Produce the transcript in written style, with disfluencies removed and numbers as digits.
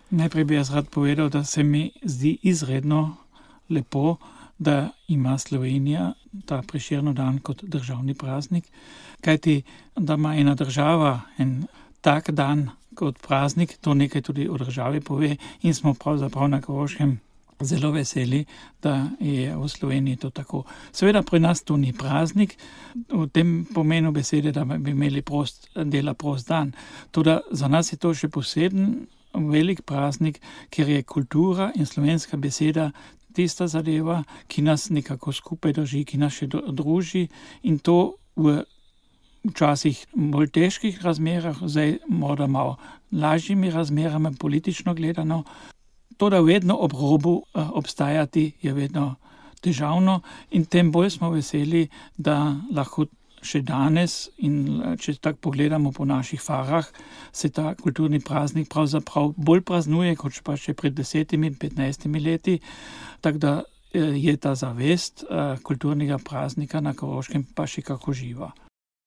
Najprej bi jaz rad povedal, da se mi zdi izredno lepo, da ima Slovenija ta Prešernov dan kot državni praznik, kajti da ima ena država en tak dan kot praznik, to nekaj tudi o državi pove in smo pravzaprav na Koroškem zelo veseli, da je v Sloveniji to tako. Seveda pri nas to ni praznik, v tem pomenu besede, da bi imeli prost dan. Toda za nas je to še poseben velik praznik, ker je kultura in slovenska beseda tista zadeva, ki nas nekako skupaj drži, ki nas še druži in to v včasih bolj težkih razmerah, zdaj morda malo lažjimi razmerami politično gledano. To, da vedno ob robu obstajati, je vedno težavno in tem bolj smo veseli, da lahko še danes in če tako pogledamo po naših farah, se ta kulturni praznik pravzaprav bolj praznuje, kot pa še pred 10-15 leti, tako da je ta zavest kulturnega praznika na Koroškem pa še kako živa.